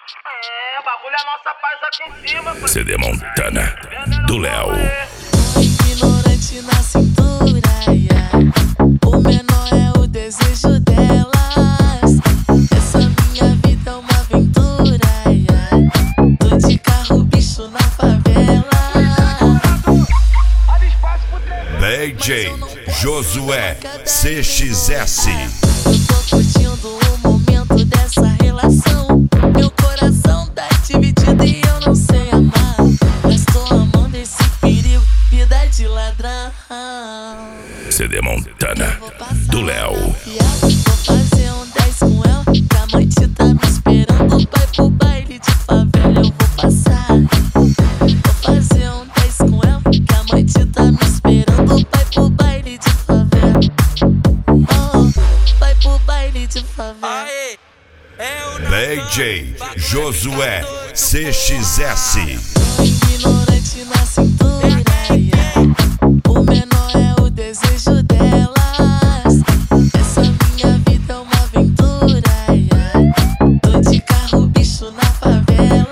O bagulho é nossa paz aqui em cima. CD Montana, do Léo. Ignorante na cintura, yeah. O menor é o desejo delas. Essa minha vida é uma aventura, yeah. Tô de carro, bicho na favela. DJ Josué CXS. Eu tô curtindo o momento dessa relação. Meu coração tá dividido e eu não sei amar. Mas tô amando esse perigo, vida de ladrão. CD Montana, do Léo. Vou fazer um 10 com ela, que a mãe te tá me esperando. Vai pro baile de favela, eu vou passar. Vou fazer um 10 com ela, que a mãe te tá me esperando. Vai pro baile de favela. Oh, vai pro baile de favela. DJ Josué CXS. Ignorante na cintura, yeah. O menor é o desejo delas. Essa minha vida é uma aventura, yeah. Tô de carro, bicho na favela.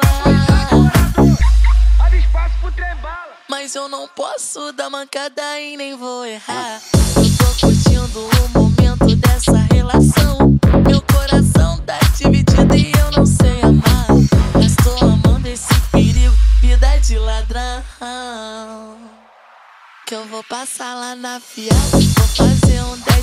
Mas eu não posso dar mancada e nem vou errar. Eu tô curtindo o momento dessa relação. Meu coração tá dividido e eu não sei amar. Mas tô amando esse perigo, vida de ladrão. Que eu vou passar lá na fiada. Vou fazer um 10